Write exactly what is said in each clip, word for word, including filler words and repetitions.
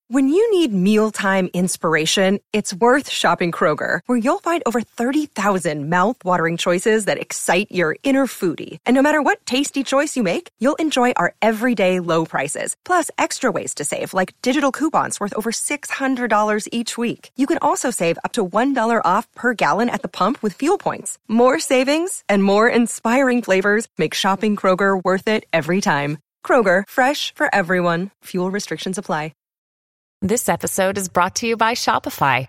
When you need mealtime inspiration, it's worth shopping Kroger, where you'll find over thirty thousand mouth-watering choices that excite your inner foodie. And no matter what tasty choice you make, you'll enjoy our everyday low prices, plus extra ways to save, like digital coupons worth over six hundred dollars each week. You can also save up to one dollar off per gallon at the pump with fuel points. More savings and more inspiring flavors make shopping Kroger worth it every time. Kroger, fresh for everyone. Fuel restrictions apply. This episode is brought to you by Shopify.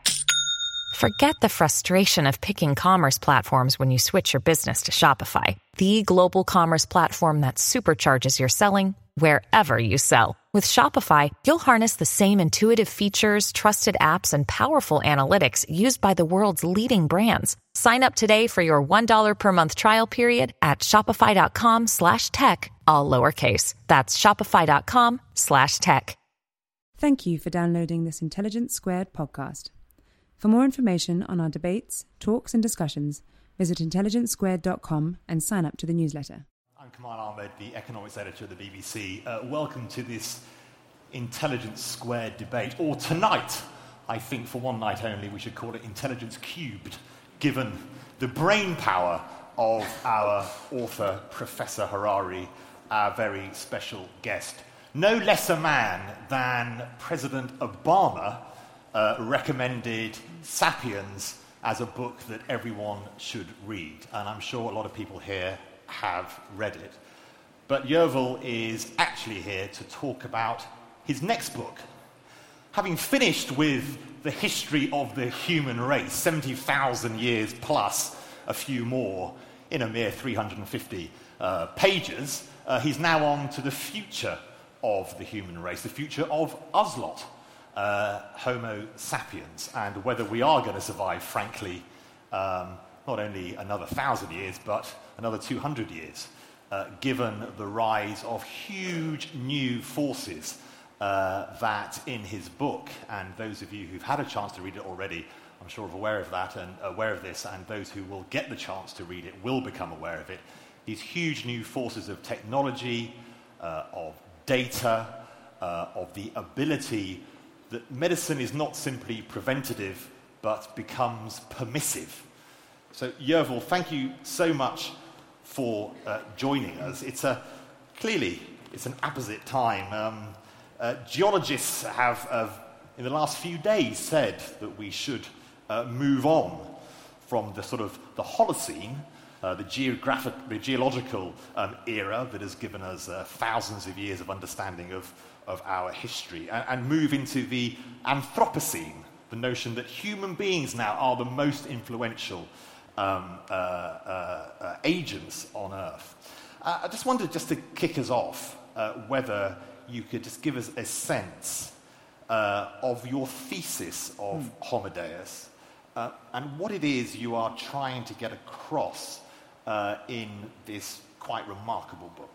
Forget the frustration of picking commerce platforms when you switch your business to Shopify, the global commerce platform that supercharges your selling wherever you sell. With Shopify, you'll harness the same intuitive features, trusted apps, and powerful analytics used by the world's leading brands. Sign up today for your one dollar per month trial period at shopify.com slash tech, all lowercase. That's shopify.com slash tech. Thank you for downloading this Intelligence Squared podcast. For more information on our debates, talks and discussions, visit intelligence squared dot com and sign up to the newsletter. I'm Kamal Ahmed, the economics editor of the B B C. Uh, welcome to this Intelligence Squared debate, or tonight, I think for one night only, we should call it Intelligence Cubed, given the brain power of our author, Professor Harari, our very special guest. No less a man than President Obama uh, recommended Sapiens as a book that everyone should read. And I'm sure a lot of people here have read it. But Yuval is actually here to talk about his next book. Having finished with the history of the human race, seventy thousand years plus a few more in a mere three hundred fifty uh, pages, uh, he's now on to the future of the human race, the future of us lot, uh, Homo sapiens, and whether we are going to survive, frankly, um, not only another thousand years, but another two hundred years, uh, given the rise of huge new forces uh, that in his book, and those of you who've had a chance to read it already, I'm sure are aware of that and aware of this, and those who will get the chance to read it will become aware of it, these huge new forces of technology, uh, of data, uh, of the ability that medicine is not simply preventative, but becomes permissive. So, Yuval, thank you so much for uh, joining us. It's a, clearly, it's an apposite time. Um, uh, geologists have, have, in the last few days, said that we should uh, move on from the sort of the Holocene, Uh, the geographic, the geological um, era that has given us uh, thousands of years of understanding of, of our history, and, and move into the Anthropocene, the notion that human beings now are the most influential um, uh, uh, uh, agents on Earth. Uh, I just wondered, just to kick us off, uh, whether you could just give us a sense uh, of your thesis of mm. Homo Deus, uh, and what it is you are trying to get across Uh, in this quite remarkable book.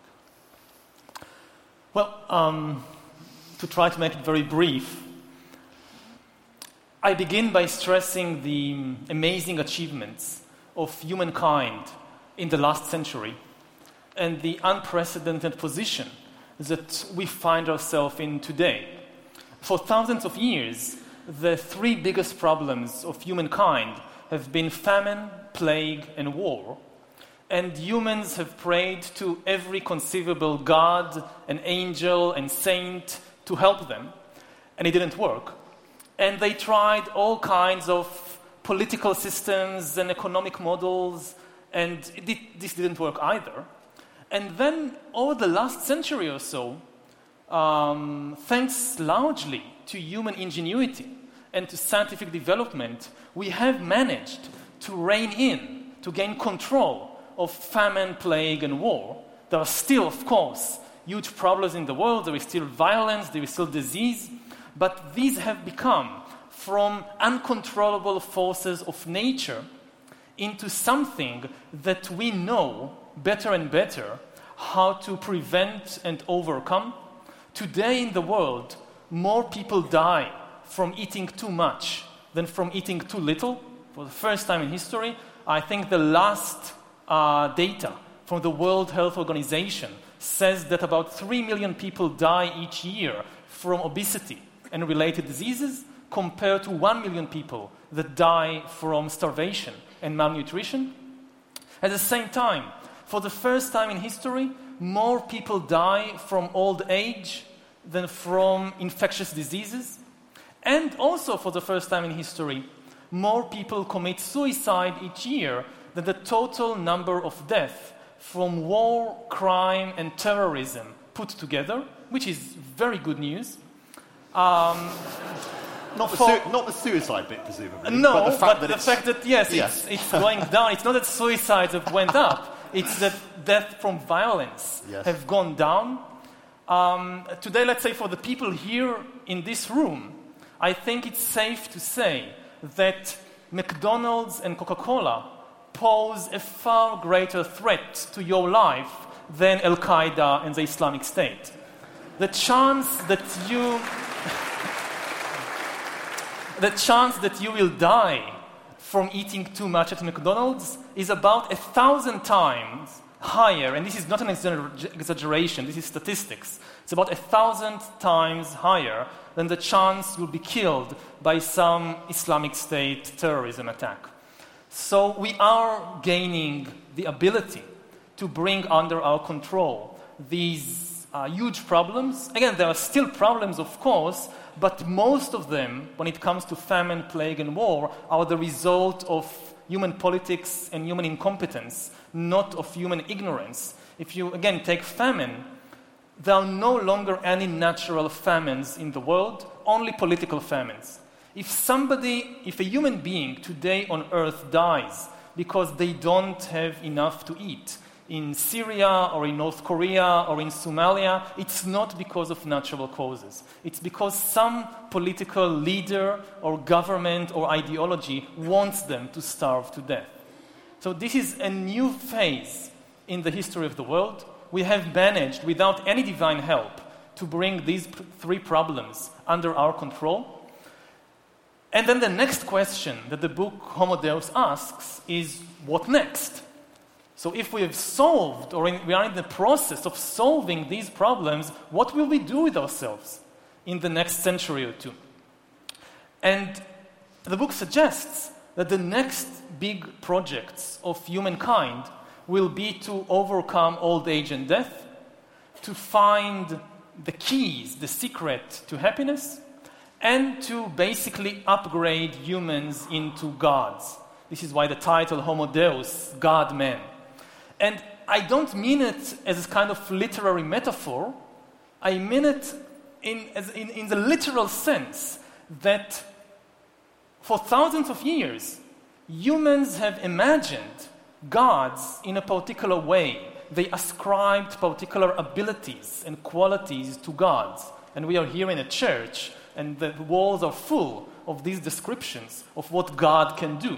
Well, um, to try to make it very brief, I begin by stressing the amazing achievements of humankind in the last century and the unprecedented position that we find ourselves in today. For thousands of years, the three biggest problems of humankind have been famine, plague, and war. And humans have prayed to every conceivable god, an angel, and saint to help them, and it didn't work. And they tried all kinds of political systems and economic models, and it did, this didn't work either. And then, over the last century or so, um, thanks largely to human ingenuity and to scientific development, we have managed to rein in, to gain control of famine, plague, and war. There are still, of course, huge problems in the world. There is still violence, there is still disease, but these have become from uncontrollable forces of nature into something that we know better and better how to prevent and overcome. Today in the world, more people die from eating too much than from eating too little. For the first time in history, I think the last Uh, data from the World Health Organization says that about three million people die each year from obesity. and related diseases compared to one million people that die from starvation and malnutrition. At the same time, for the first time in history, more people die from old age than from infectious diseases. And also for the first time in history, more people commit suicide each year than the total number of deaths from war, crime, and terrorism put together, which is very good news. Um, not, the for, su- not the suicide bit, presumably. No, but the fact but that, the fact that yes, yes. It's, it's going down. It's not that suicides have went up. It's that death from violence yes. have gone down. Um, today, let's say for the people here in this room, I think it's safe to say that McDonald's and Coca-Cola pose a far greater threat to your life than Al-Qaeda and the Islamic State. The chance that you the chance that you will die from eating too much at McDonald's is about a thousand times higher, and this is not an exagger- exaggeration, this is statistics. It's about a thousand times higher than the chance you'll be killed by some Islamic State terrorism attack. So we are gaining the ability to bring under our control these uh, huge problems. Again, there are still problems, of course, but most of them, when it comes to famine, plague, and war, are the result of human politics and human incompetence, not of human ignorance. If you, again, take famine, there are no longer any natural famines in the world, only political famines. If somebody, if a human being today on earth dies because they don't have enough to eat, in Syria or in North Korea or in Somalia, it's not because of natural causes. It's because some political leader or government or ideology wants them to starve to death. So this is a new phase in the history of the world. We have managed, without any divine help, to bring these p- three problems under our control. And then the next question that the book Homo Deus asks is, what next? So if we have solved, or in, we are in the process of solving these problems, what will we do with ourselves in the next century or two? And the book suggests that the next big projects of humankind will be to overcome old age and death, to find the keys, the secret to happiness, and to basically upgrade humans into gods. This is why the title Homo Deus, God-Man. And I don't mean it as a kind of literary metaphor. I mean it in, as in, in the literal sense that for thousands of years, humans have imagined gods in a particular way. They ascribed particular abilities and qualities to gods. And we are here in a church, and the walls are full of these descriptions of what God can do.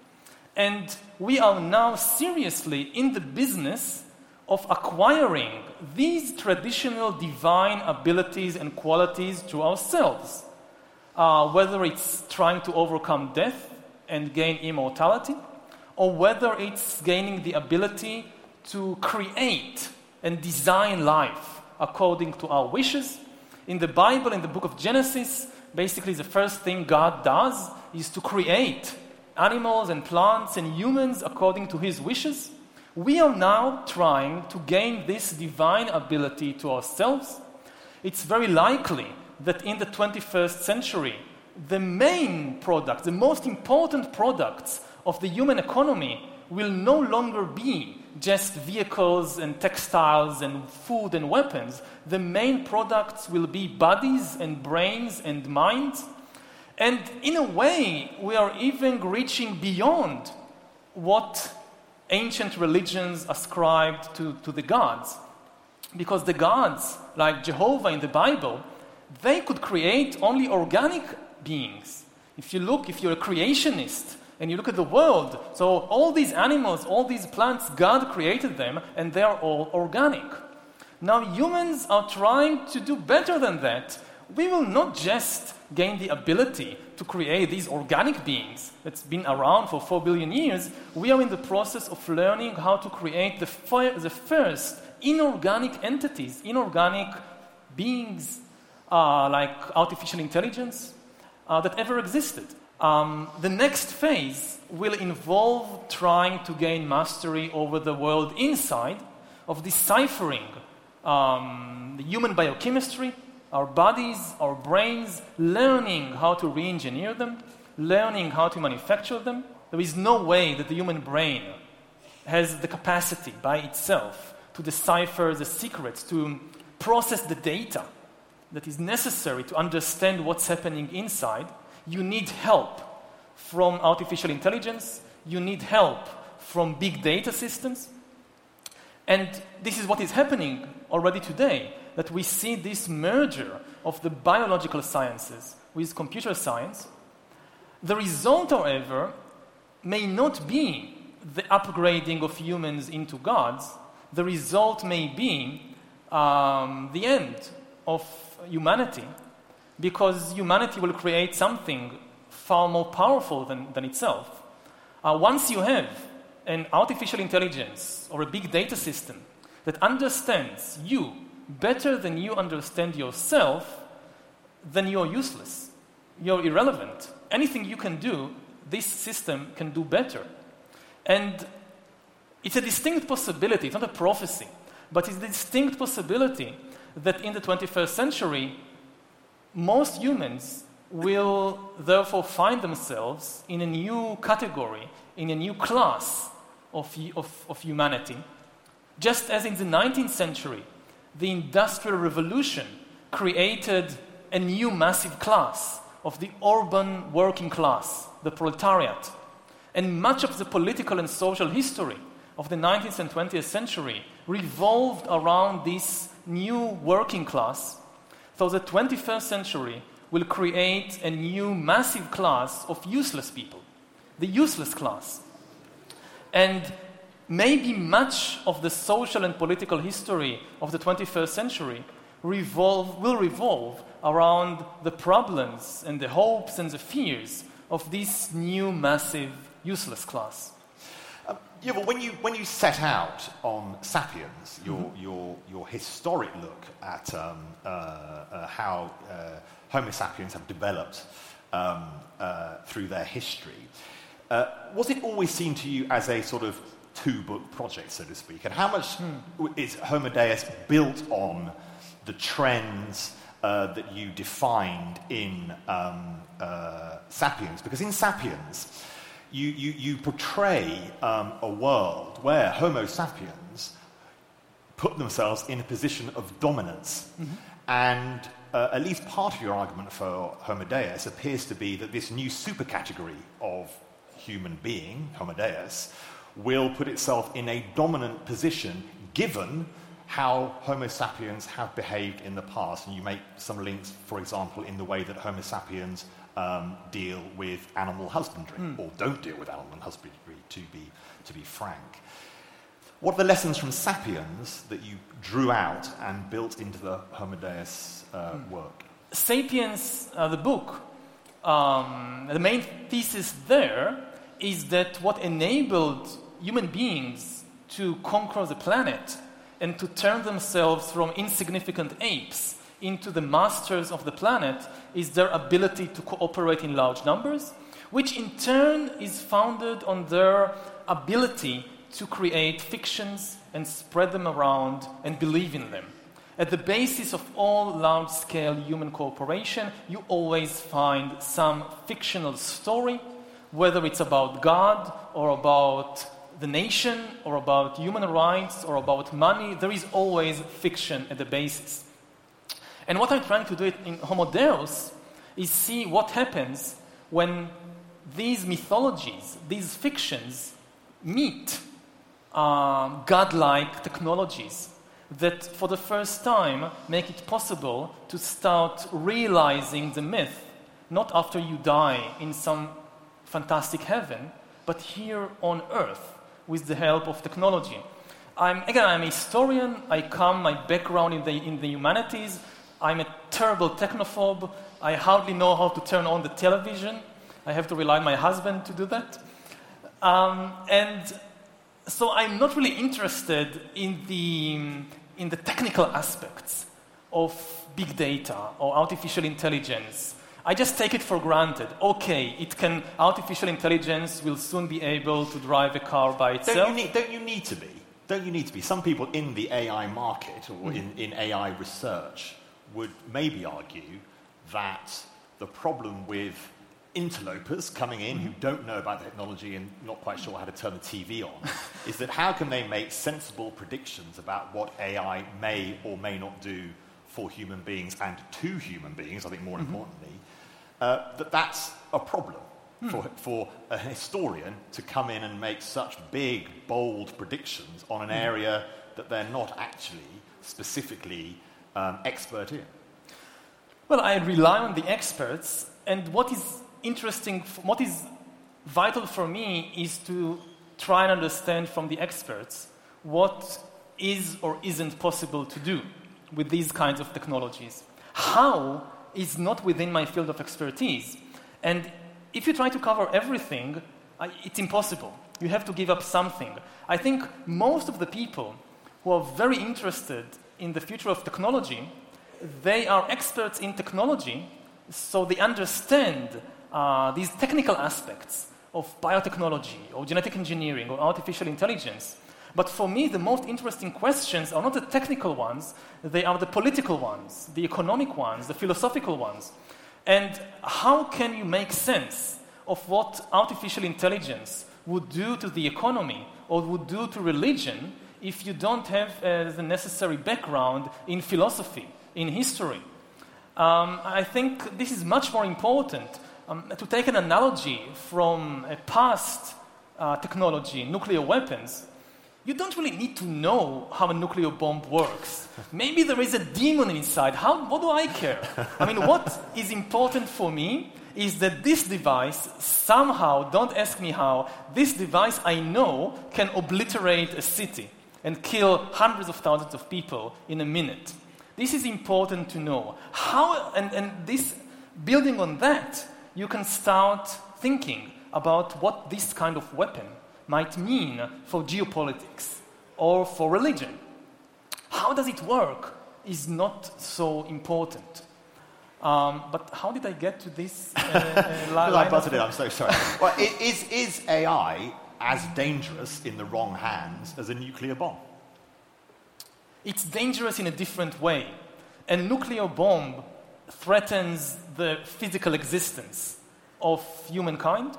And we are now seriously in the business of acquiring these traditional divine abilities and qualities to ourselves, uh, whether it's trying to overcome death and gain immortality, or whether it's gaining the ability to create and design life according to our wishes. In the Bible, in the book of Genesis, basically the first thing God does is to create animals and plants and humans according to his wishes. We are now trying to gain this divine ability to ourselves. It's very likely that in the twenty-first century, the main product, the most important products of the human economy will no longer be just vehicles and textiles and food and weapons. The main products will be bodies and brains and minds. And in a way, we are even reaching beyond what ancient religions ascribed to, to the gods. Because the gods, like Jehovah in the Bible, they could create only organic beings. If you look, if you're a creationist, and you look at the world, so all these animals, all these plants, God created them, and they are all organic. Now humans are trying to do better than that. We will not just gain the ability to create these organic beings that's been around for four billion years. We are in the process of learning how to create the, fir- the first inorganic entities, inorganic beings, uh, like artificial intelligence, uh, that ever existed. Um, the next phase will involve trying to gain mastery over the world inside, of deciphering um, the human biochemistry, our bodies, our brains, learning how to re-engineer them, learning how to manufacture them. There is no way that the human brain has the capacity by itself to decipher the secrets, to process the data that is necessary to understand what's happening inside. You need help from artificial intelligence. You need help from big data systems. And this is what is happening already today, that we see this merger of the biological sciences with computer science. The result, however, may not be the upgrading of humans into gods. The result may be um, the end of humanity, because humanity will create something far more powerful than, than itself. Uh, once you have an artificial intelligence or a big data system that understands you better than you understand yourself, then you're useless. You're irrelevant. Anything you can do, this system can do better. And it's a distinct possibility, it's not a prophecy, but it's a distinct possibility that in the twenty-first century, most humans will therefore find themselves in a new category, in a new class of, of, of humanity. Just as in the nineteenth century, the Industrial Revolution created a new massive class of the urban working class, the proletariat. And much of the political and social history of the nineteenth and twentieth century revolved around this new working class. So the twenty-first century will create a new massive class of useless people, the useless class. And maybe much of the social and political history of the twenty-first century revolve, will revolve around the problems and the hopes and the fears of this new massive useless class. Um, yeah, but when you when you set out on *Sapiens*, your mm-hmm. your your historic look at um, uh, uh, how uh, Homo sapiens have developed um, uh, through their history, uh, was it always seen to you as a sort of two-book project, so to speak? And how much mm. is Homo Deus built on the trends uh, that you defined in um, uh, *Sapiens*? Because in *Sapiens*, You, you, you portray um, a world where Homo sapiens put themselves in a position of dominance. Mm-hmm. And uh, at least part of your argument for Homo Deus appears to be that this new supercategory of human being, Homo Deus, will put itself in a dominant position given how Homo sapiens have behaved in the past. And you make some links, for example, in the way that Homo sapiens Um, deal with animal husbandry, mm. or don't deal with animal husbandry, to be to be frank. What are the lessons from *Sapiens* that you drew out and built into the Homo Deus uh, mm. work? *Sapiens*, uh, the book, um, the main thesis there is that what enabled human beings to conquer the planet and to turn themselves from insignificant apes into the masters of the planet is their ability to cooperate in large numbers, which in turn is founded on their ability to create fictions and spread them around and believe in them. At the basis of all large-scale human cooperation, you always find some fictional story, whether it's about God or about the nation or about human rights or about money. There is always fiction at the basis. And what I'm trying to do in Homo Deus is see what happens when these mythologies, these fictions, meet um, godlike technologies that for the first time make it possible to start realizing the myth, not after you die in some fantastic heaven, but here on earth with the help of technology. I'm, again, I'm a historian. I come, my background in the, in the humanities. I'm a terrible technophobe. I hardly know how to turn on the television. I have to rely on my husband to do that. Um, and so I'm not really interested in the, in the technical aspects of big data or artificial intelligence, I just take it for granted. Okay, it can. Artificial intelligence will soon be able to drive a car by itself. Don't you need, don't you need to be? Don't you need to be? Some people in the A I market or in, in A I research would maybe argue that the problem with interlopers coming in who don't know about technology and not quite sure how to turn the T V on is that how can they make sensible predictions about what A I may or may not do for human beings and to human beings, I think more mm-hmm. importantly, uh, that that's a problem hmm. for, for a historian to come in and make such big, bold predictions on an mm. area that they're not actually specifically um, expert in. Well, I rely on the experts, and what is interesting, what is vital for me is to try and understand from the experts what is or isn't possible to do with these kinds of technologies. How is not within my field of expertise. And if you try to cover everything, I, it's impossible. You have to give up something. I think most of the people who are very interested in the future of technology, they are experts in technology, so they understand uh, these technical aspects of biotechnology or genetic engineering or artificial intelligence. But for me, the most interesting questions are not the technical ones, they are the political ones, the economic ones, the philosophical ones. And how can you make sense of what artificial intelligence would do to the economy or would do to religion if you don't have uh, the necessary background in philosophy, in history? Um, I think this is much more important. Um, to take an analogy from a past uh, technology, nuclear weapons, you don't really need to know how a nuclear bomb works. Maybe there is a demon inside. How, what do I care? I mean, what is important for me is that this device somehow, don't ask me how, this device I know can obliterate a city and kill hundreds of thousands of people in a minute. This is important to know. How, and, and this, building on that, you can start thinking about what this kind of weapon might mean for geopolitics or for religion. How does it work is not so important. Um, but how did I get to this? Uh, uh, line I butted it, I'm so sorry. Well, is, is A I as dangerous in the wrong hands as a nuclear bomb? It's dangerous in a different way. A nuclear bomb threatens the physical existence of humankind.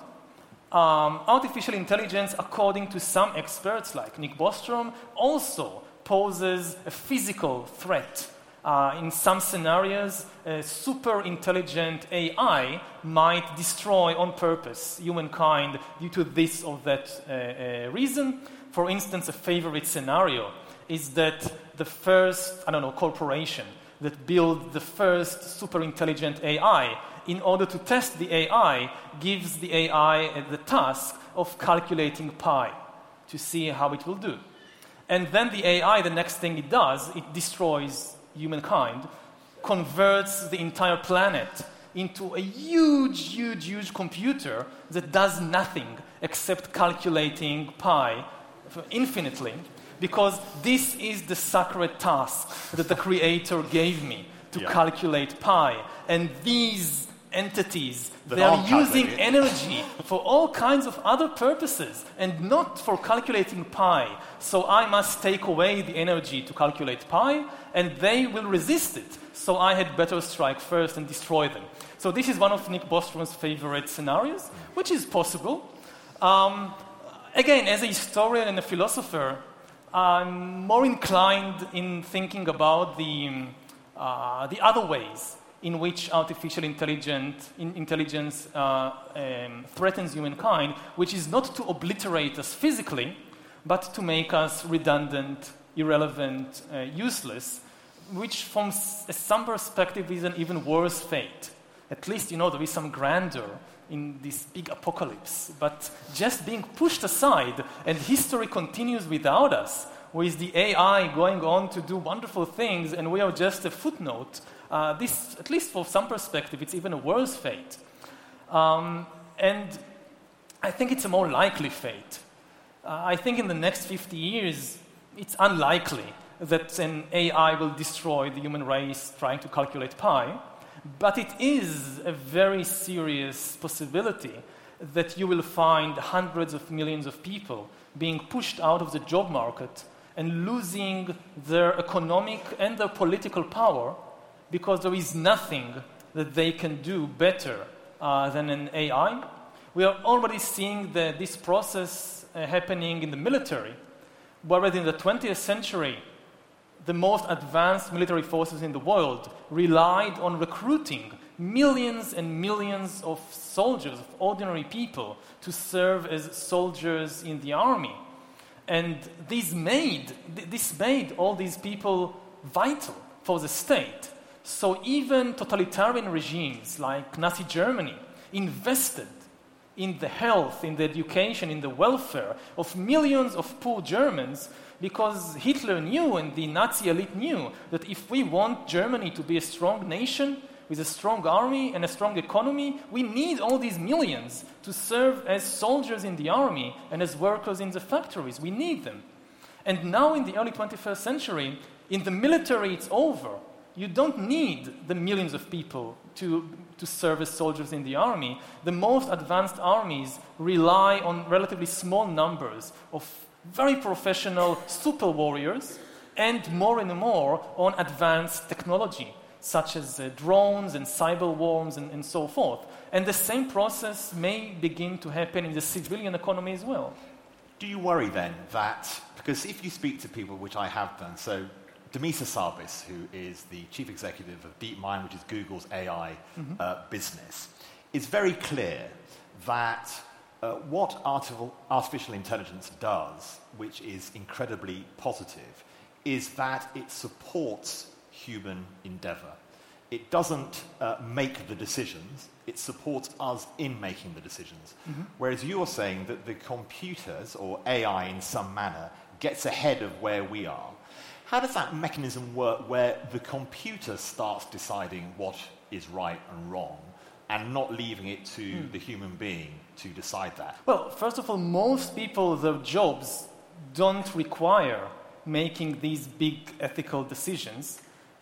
Um, artificial intelligence, according to some experts like Nick Bostrom, also poses a physical threat. Uh, in some scenarios, a super intelligent A I might destroy on purpose humankind due to this or that uh, uh, reason. For instance, a favorite scenario is that the first, I don't know, corporation that built the first super intelligent A I, in order to test the A I, gives the A I the task of calculating pi to see how it will do. And then the A I, the next thing it does, it destroys humankind, converts the entire planet into a huge, huge, huge computer that does nothing except calculating pi infinitely, because this is the sacred task that the Creator gave me, to yeah. calculate pi. And these entities, that they are using energy for all kinds of other purposes and not for calculating pi. So I must take away the energy to calculate pi, and they will resist it. So I had better strike first and destroy them. So this is one of Nick Bostrom's favorite scenarios, which is possible. Um, again, as a historian and a philosopher, I'm more inclined in thinking about the, uh, the other ways in which artificial intelligence, in intelligence uh, um, threatens humankind, which is not to obliterate us physically, but to make us redundant, irrelevant, uh, useless, which from s- some perspective is an even worse fate. At least, you know, there is some grandeur in this big apocalypse, but just being pushed aside and history continues without us, with the A I going on to do wonderful things and we are just a footnote, uh, this, at least for some perspective, it's even a worse fate. Um, and I think it's a more likely fate. Uh, I think in the next fifty years, it's unlikely that an A I will destroy the human race trying to calculate pi, but it is a very serious possibility that you will find hundreds of millions of people being pushed out of the job market and losing their economic and their political power because there is nothing that they can do better uh, than an A I. We are already seeing the, this process uh, happening in the military, whereas in the twentieth century, the most advanced military forces in the world relied on recruiting millions and millions of soldiers, of ordinary people, to serve as soldiers in the army. And this made, this made all these people vital for the state. So even totalitarian regimes like Nazi Germany invested in the health, in the education, in the welfare of millions of poor Germans, because Hitler knew and the Nazi elite knew that if we want Germany to be a strong nation with a strong army and a strong economy, we need all these millions to serve as soldiers in the army and as workers in the factories. We need them. And now in the early twenty-first century, in the military it's over. You don't need the millions of people to, to serve as soldiers in the army. The most advanced armies rely on relatively small numbers of very professional super warriors and more and more on advanced technology, such as uh, drones and cyber worms and, and so forth. And the same process may begin to happen in the civilian economy as well. Do you worry then that, because if you speak to people, which I have done, so Demis Hassabis, who is the chief executive of DeepMind, which is Google's A I mm-hmm. uh, business, is very clear that uh, what artificial, artificial intelligence does, which is incredibly positive, is that it supports human endeavor. It doesn't uh, make the decisions, it supports us in making the decisions. Mm-hmm. Whereas you're saying that the computers, or A I in some manner, gets ahead of where we are. How does that mechanism work where the computer starts deciding what is right and wrong and not leaving it to mm. the human being to decide that? Well, first of all, most people, their jobs don't require making these big ethical decisions.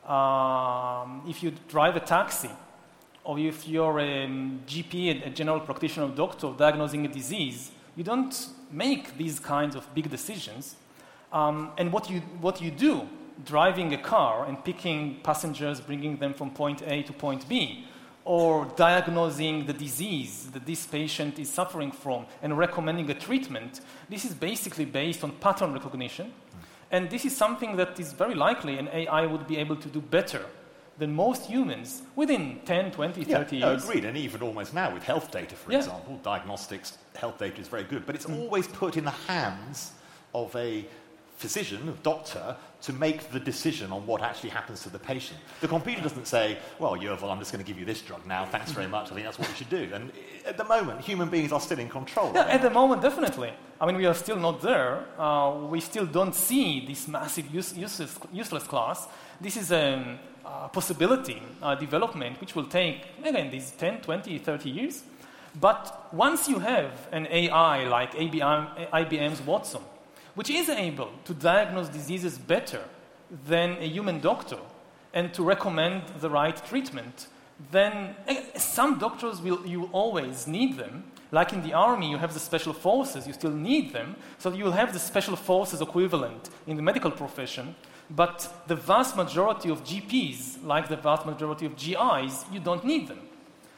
Um, if you drive a taxi, or if you're a G P, a general practitioner doctor diagnosing a disease, you don't make these kinds of big decisions. Um, and what you, what you do, driving a car and picking passengers, bringing them from point A to point B, or diagnosing the disease that this patient is suffering from and recommending a treatment, this is basically based on pattern recognition. And this is something that is very likely an A I would be able to do better than most humans within ten, twenty, yeah, thirty no, years. Agreed, and even almost now with health data, for yeah. example, diagnostics, health data is very good, but it's mm. always put in the hands of a physician, a doctor, to make the decision on what actually happens to the patient. The computer doesn't say, well, Yerval, I'm just going to give you this drug now, thanks very much, I think that's what you should do. And at the moment, human beings are still in control. Yeah, at the moment, definitely. I mean, we are still not there. Uh, we still don't see this massive use, useless, useless class. This is a uh, possibility, uh, development, which will take, again, these ten, twenty, thirty years. But once you have an A I like I B M's Watson, which is able to diagnose diseases better than a human doctor and to recommend the right treatment, then some doctors will you always need them. Like in the army, you have the special forces, you still need them, so you will have the special forces equivalent in the medical profession, but the vast majority of G Ps, like the vast majority of G Is, you don't need them.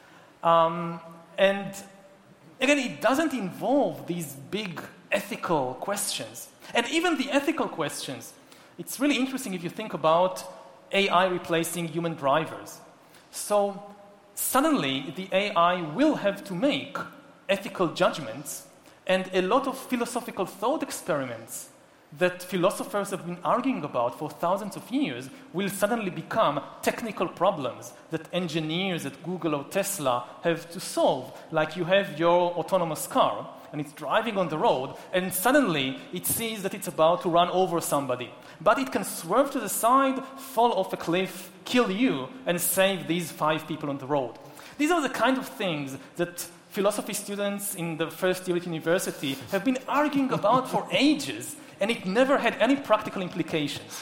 Um, and again, it doesn't involve these big ethical questions. And even the ethical questions, it's really interesting if you think about A I replacing human drivers. So suddenly the A I will have to make ethical judgments, and a lot of philosophical thought experiments that philosophers have been arguing about for thousands of years will suddenly become technical problems that engineers at Google or Tesla have to solve. Like you have your autonomous car, and it's driving on the road, and suddenly it sees that it's about to run over somebody. But it can swerve to the side, fall off a cliff, kill you, and save these five people on the road. These are the kind of things that philosophy students in the first year at university have been arguing about for ages, and it never had any practical implications.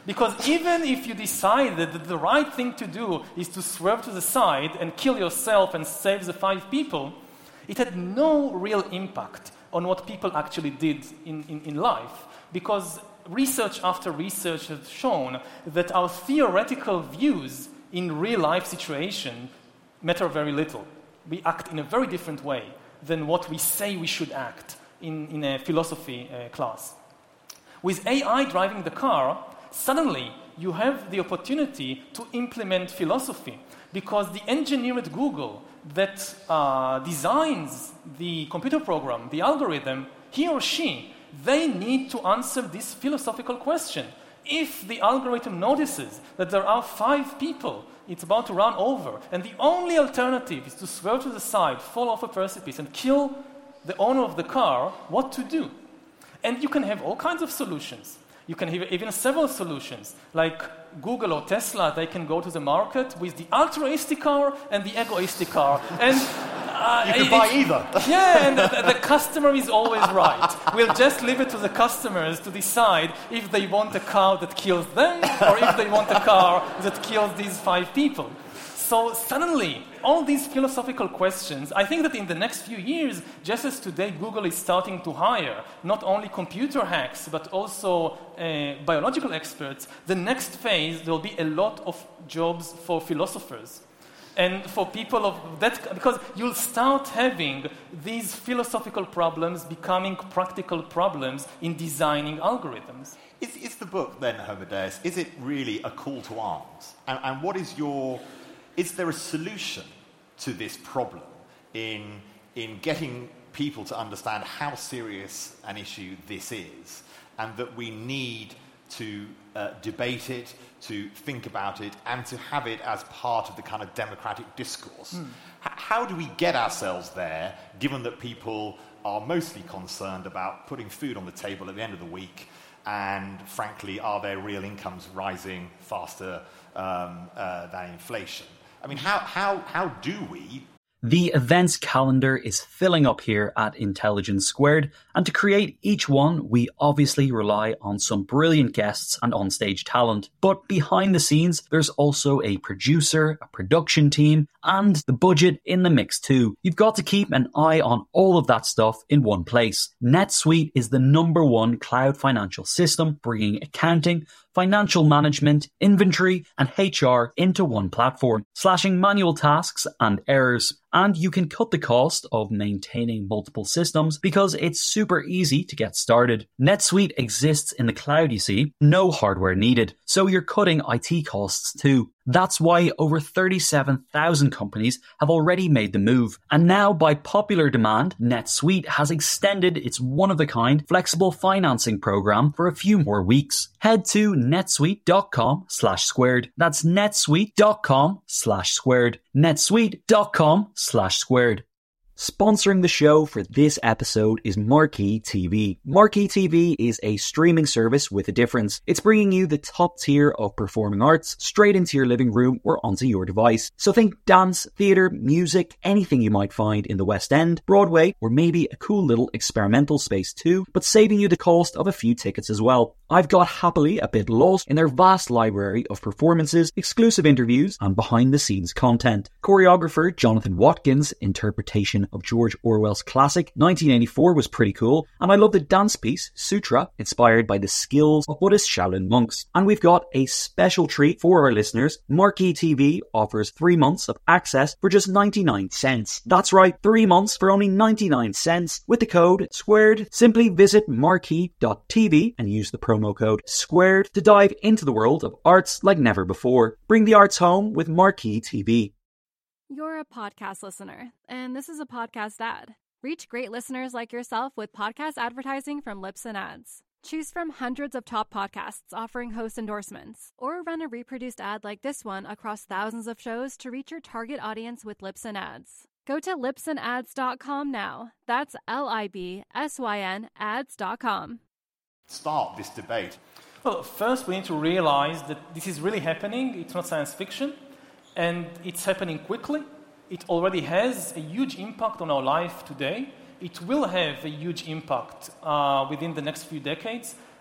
Because even if you decide that the right thing to do is to swerve to the side and kill yourself and save the five people, it had no real impact on what people actually did in, in, in life. Because research after research has shown that our theoretical views in real-life situations matter very little. We act in a very different way than what we say we should act in, in a philosophy uh, class. With A I driving the car, suddenly you have the opportunity to implement philosophy, because the engineer at Google that uh, designs the computer program, the algorithm, he or she, they need to answer this philosophical question. If the algorithm notices that there are five people, it's about to run over, and the only alternative is to swerve to the side, fall off a precipice, and kill the owner of the car, what to do? And you can have all kinds of solutions. You can have even several solutions. Like Google or Tesla, they can go to the market with the altruistic car and the egoistic car. And uh, you can it, buy either. Yeah, and the, the customer is always right. We'll just leave it to the customers to decide if they want a car that kills them or if they want a car that kills these five people. So suddenly, all these philosophical questions, I think that in the next few years, just as today Google is starting to hire not only computer hacks, but also uh, biological experts, the next phase, there will be a lot of jobs for philosophers. And for people of that, because you'll start having these philosophical problems becoming practical problems in designing algorithms. Is, is the book then, Homer Deus, is it really a call to arms? And, and what is your... Is there a solution to this problem in, in getting people to understand how serious an issue this is, and that we need to uh, debate it, to think about it, and to have it as part of the kind of democratic discourse? Mm. H- how do we get ourselves there, given that people are mostly concerned about putting food on the table at the end of the week, and frankly, are their real incomes rising faster um, uh, than inflation? I mean, how, how, how do we... The events calendar is filling up here at Intelligence Squared, and to create each one, we obviously rely on some brilliant guests and onstage talent. But behind the scenes, there's also a producer, a production team, and the budget in the mix too. You've got to keep an eye on all of that stuff in one place. NetSuite is the number one cloud financial system, bringing accounting, financial management, inventory, and H R into one platform, slashing manual tasks and errors. And you can cut the cost of maintaining multiple systems because it's super easy to get started. NetSuite exists in the cloud, you see, no hardware needed. So you're cutting I T costs too. That's why over thirty-seven thousand companies have already made the move. And now, by popular demand, NetSuite has extended its one-of-a-kind flexible financing program for a few more weeks. Head to netsuite.com slash squared. That's netsuite.com slash squared. netsuite.com slash squared. Sponsoring the show for this episode is Marquee T V. Marquee T V is a streaming service with a difference. It's bringing you the top tier of performing arts straight into your living room or onto your device. So think dance, theatre, music, anything you might find in the West End, Broadway, or maybe a cool little experimental space too, but saving you the cost of a few tickets as well. I've got happily a bit lost in their vast library of performances, exclusive interviews, and behind-the-scenes content. Choreographer Jonathan Watkins' interpretation of George Orwell's classic nineteen eighty-four was pretty cool, and I love the dance piece Sutra, inspired by the skills of Buddhist Shaolin monks. And we've got a special treat for our listeners. Marquee T V offers three months of access for just ninety-nine cents. That's right, three months for only ninety-nine cents. With the code SQUARED, simply visit marquee dot t v and use the promo code SQUARED to dive into the world of arts like never before. Bring the arts home with Marquee T V. You're a podcast listener, and this is a podcast ad. Reach great listeners like yourself with podcast advertising from Libsyn Ads. Choose from hundreds of top podcasts offering host endorsements, or run a reproduced ad like this one across thousands of shows to reach your target audience with Libsyn Ads. Go to libsyn ads dot com now. That's L I B S Y N ads dot com. Start this debate. Well, first we need to realize that this is really happening. It's not science fiction. And it's happening quickly. It already has a huge impact on our life today. It will have a huge impact uh, within the next few decades.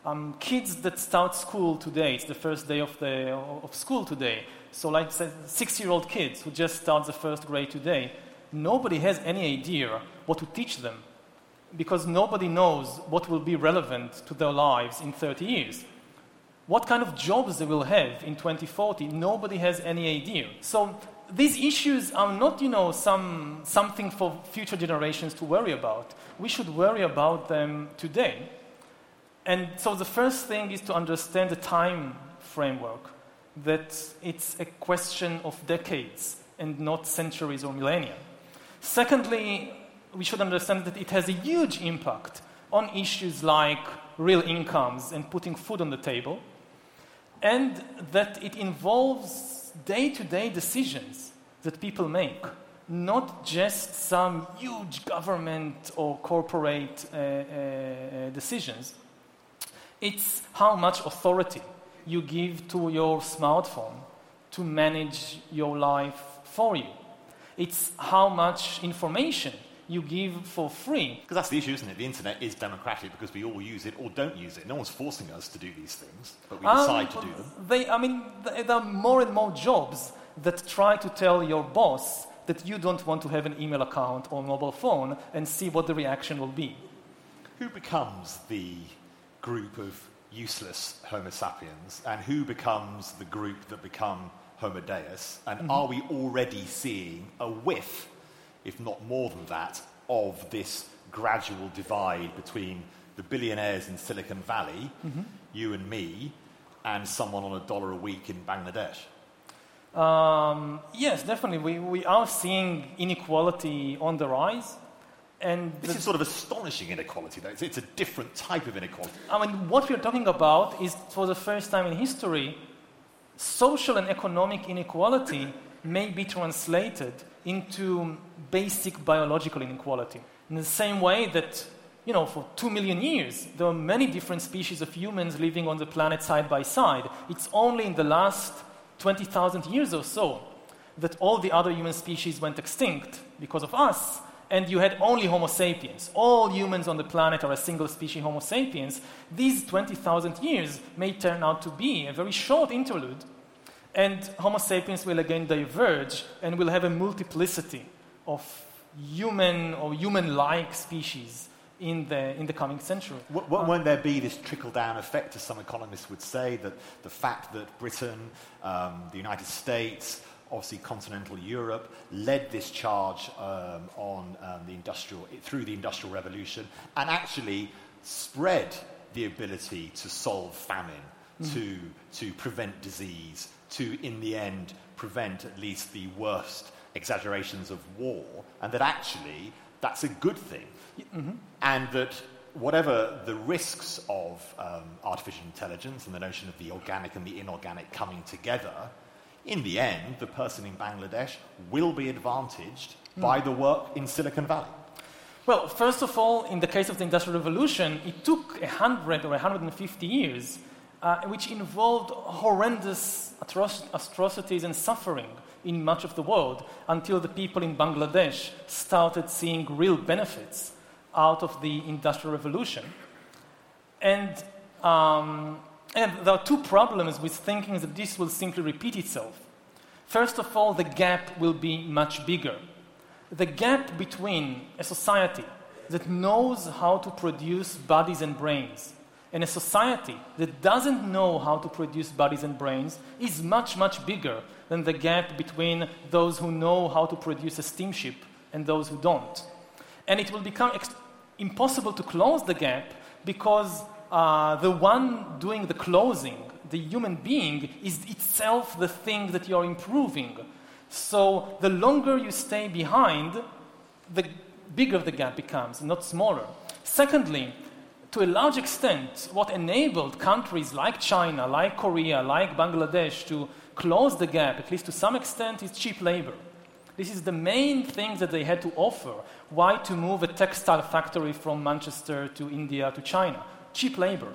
Um, kids that start school today, it's the first day of, the, of school today, so like six-year-old kids who just start the first grade today, nobody has any idea what to teach them because nobody knows what will be relevant to their lives in thirty years. What kind of jobs they will have in twenty forty, nobody has any idea. So these issues are not, you know, some, something for future generations to worry about. We should worry about them today. And so the first thing is to understand the time framework, that it's a question of decades and not centuries or millennia. Secondly, we should understand that it has a huge impact on issues like real incomes and putting food on the table, and that it involves day-to-day decisions that people make, not just some huge government or corporate uh, uh, decisions. It's how much authority you give to your smartphone to manage your life for you. It's how much information you give for free. Because that's the issue, isn't it? The internet is democratic because we all use it or don't use it. No one's forcing us to do these things, but we decide um, to do them. They, I mean, there are more and more jobs that try to tell your boss that you don't want to have an email account or mobile phone and see what the reaction will be. Who becomes the group of useless Homo sapiens, and who becomes the group that become Homo Deus? And mm-hmm. are we already seeing a whiff, if not more than that, of this gradual divide between the billionaires in Silicon Valley, mm-hmm. you and me, and someone on a dollar a week in Bangladesh? Um, yes, definitely. We, we are seeing inequality on the rise. And this the, is sort of astonishing inequality, though. It's, it's a different type of inequality. I mean, what we're talking about is, for the first time in history, social and economic inequality may be translated into basic biological inequality. In the same way that, you know, for two million years, there were many different species of humans living on the planet side by side. It's only in the last twenty thousand years or so that all the other human species went extinct because of us, and you had only Homo sapiens. All humans on the planet are a single species Homo sapiens. These twenty thousand years may turn out to be a very short interlude, and Homo sapiens will again diverge and will have a multiplicity of human or human-like species in the, in the coming century. W- w- won't there be this trickle-down effect, as some economists would say, that the fact that Britain, um, the United States, obviously continental Europe, led this charge um, on um, the industrial, through the Industrial Revolution, and actually spread the ability to solve famine, mm. to, to prevent disease, to, in the end, prevent at least the worst exaggerations of war, and that actually that's a good thing. Mm-hmm. And that whatever the risks of um, artificial intelligence and the notion of the organic and the inorganic coming together, in the end, the person in Bangladesh will be advantaged mm. by the work in Silicon Valley. Well, first of all, in the case of the Industrial Revolution, it took one hundred or one hundred fifty years, uh, which involved horrendous atroc- atrocities and suffering in much of the world, until the people in Bangladesh started seeing real benefits out of the Industrial Revolution. And, um, and there are two problems with thinking that this will simply repeat itself. First of all, the gap will be much bigger. The gap between a society that knows how to produce bodies and brains and a society that doesn't know how to produce bodies and brains is much, much bigger than the gap between those who know how to produce a steamship and those who don't. And it will become ex- impossible to close the gap because uh, the one doing the closing, the human being, is itself the thing that you're improving. So the longer you stay behind, the bigger the gap becomes, not smaller. Secondly, to a large extent, what enabled countries like China, like Korea, like Bangladesh to close the gap, at least to some extent, is cheap labor. This is the main thing that they had to offer. Why to move a textile factory from Manchester to India to China? Cheap labor.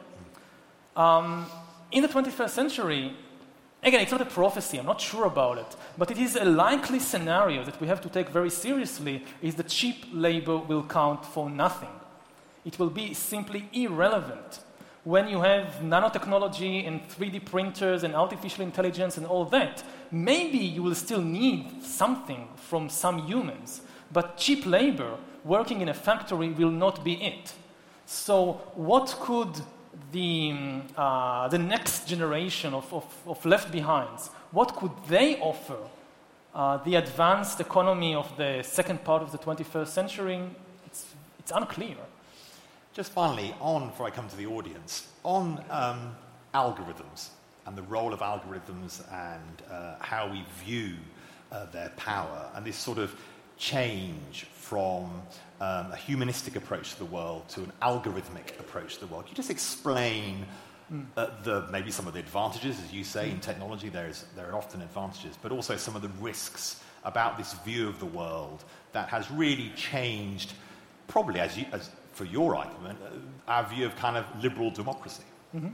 Um, in the twenty-first century, again, it's not a prophecy, I'm not sure about it, but it is a likely scenario that we have to take very seriously, is that cheap labor will count for nothing. It will be simply irrelevant when you have nanotechnology and three D printers and artificial intelligence and all that, maybe you will still need something from some humans, but cheap labor working in a factory will not be it. So what could the, uh, the next generation of, of, of left-behinds, what could they offer uh, the advanced economy of the second part of the twenty-first century? It's, it's unclear. Just finally, on, before I come to the audience, on um, algorithms and the role of algorithms and uh, how we view uh, their power, and this sort of change from um, a humanistic approach to the world to an algorithmic approach to the world. Can you just explain mm. uh, the, maybe some of the advantages, as you say, mm. in technology there, is, there are often advantages, but also some of the risks about this view of the world that has really changed, probably, as you, as for your argument, uh, our view of kind of liberal democracy? Mm-hmm.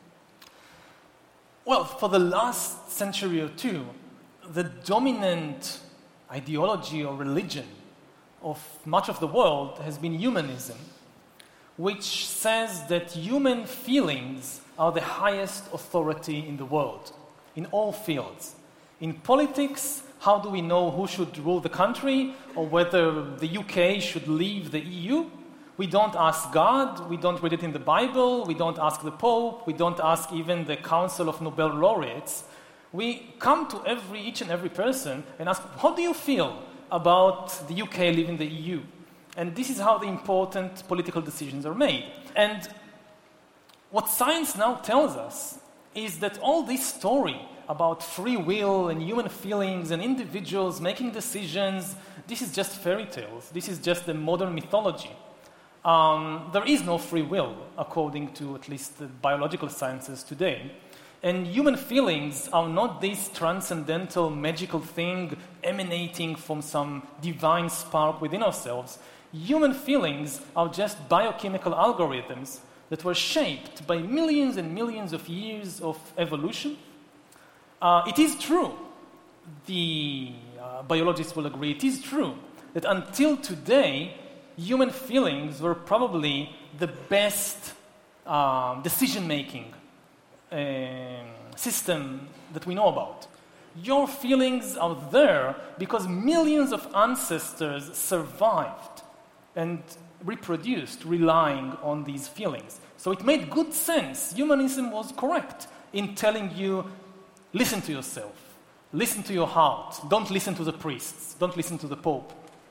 Well, for the last century or two, the dominant ideology or religion of much of the world has been humanism, which says that human feelings are the highest authority in the world, in all fields. In politics, how do we know who should rule the country or whether the U K should leave the E U? We don't ask God, we don't read it in the Bible, we don't ask the Pope, we don't ask even the Council of Nobel laureates. We come to every, each and every person and ask, how do you feel about the U K leaving the E U? And this is how the important political decisions are made. And what science now tells us is that all this story about free will and human feelings and individuals making decisions, this is just fairy tales. This is just the modern mythology. Um, there is no free will, according to at least the biological sciences today. And human feelings are not this transcendental, magical thing emanating from some divine spark within ourselves. Human feelings are just biochemical algorithms that were shaped by millions and millions of years of evolution. Uh, it is true, the uh, biologists will agree, it is true that until today, human feelings were probably the best um, decision-making um, system that we know about. Your feelings are there because millions of ancestors survived and reproduced relying on these feelings. So it made good sense. Humanism was correct in telling you, listen to yourself, listen to your heart, don't listen to the priests, don't listen to the Pope.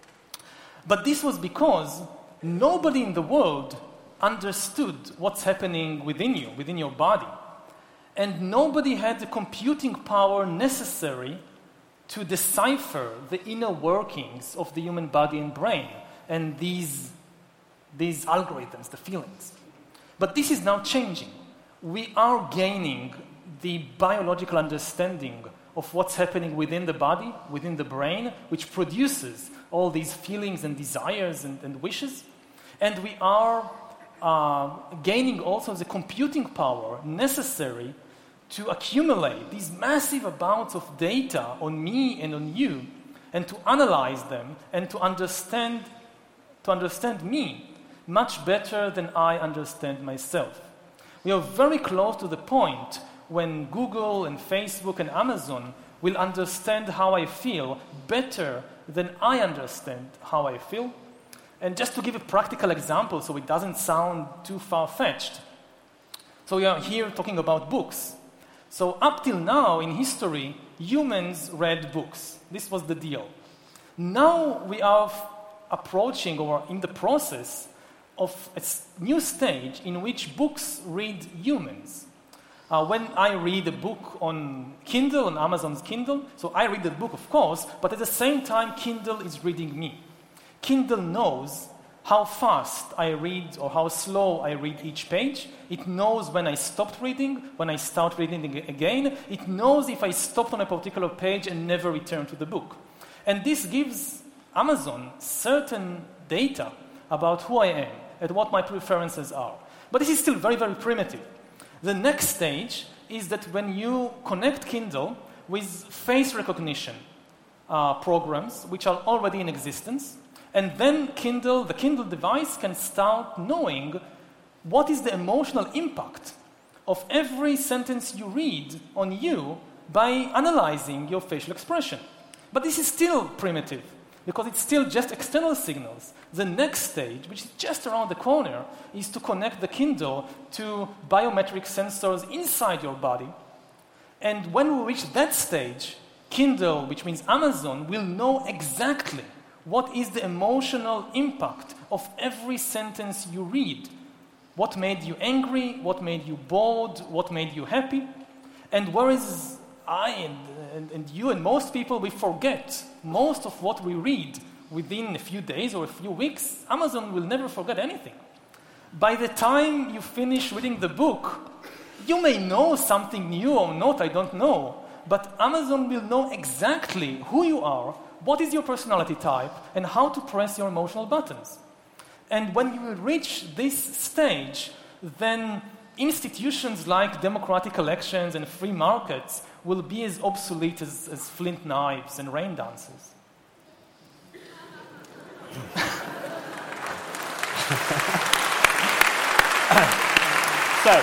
But this was because nobody in the world understood what's happening within you, within your body. And nobody had the computing power necessary to decipher the inner workings of the human body and brain and these, these algorithms, the feelings. But this is now changing. We are gaining the biological understanding of what's happening within the body, within the brain, which produces all these feelings and desires and, and wishes. And we are uh, gaining also the computing power necessary to accumulate these massive amounts of data on me and on you, and to analyze them and to understand, to understand me much better than I understand myself. We are very close to the point when Google and Facebook and Amazon will understand how I feel better than I understand how I feel. And just to give a practical example so it doesn't sound too far-fetched. So we are here talking about books. So up till now in history, humans read books. This was the deal. Now we are f- approaching or in the process of a s- new stage in which books read humans. Uh, when I read a book on Kindle, on Amazon's Kindle, so I read the book, of course, but at the same time, Kindle is reading me. Kindle knows how fast I read or how slow I read each page. It knows when I stopped reading, when I start reading again. It knows if I stopped on a particular page and never returned to the book. And this gives Amazon certain data about who I am and what my preferences are. But this is still very, very primitive. The next stage is that when you connect Kindle with face recognition uh, programs, which are already in existence, and then Kindle, the Kindle device can start knowing what is the emotional impact of every sentence you read on you by analyzing your facial expression. But this is still primitive, because it's still just external signals. The next stage, which is just around the corner, is to connect the Kindle to biometric sensors inside your body. And when we reach that stage, Kindle, which means Amazon, will know exactly what is the emotional impact of every sentence you read. What made you angry, what made you bored, what made you happy. And whereas I and, and, and you and most people, we forget most of what we read within a few days or a few weeks, Amazon will never forget anything. By the time you finish reading the book, you may know something new or not, I don't know, but Amazon will know exactly who you are, what is your personality type, and how to press your emotional buttons. And when you reach this stage, then institutions like democratic elections and free markets will be as obsolete as, as flint knives and rain dances. So,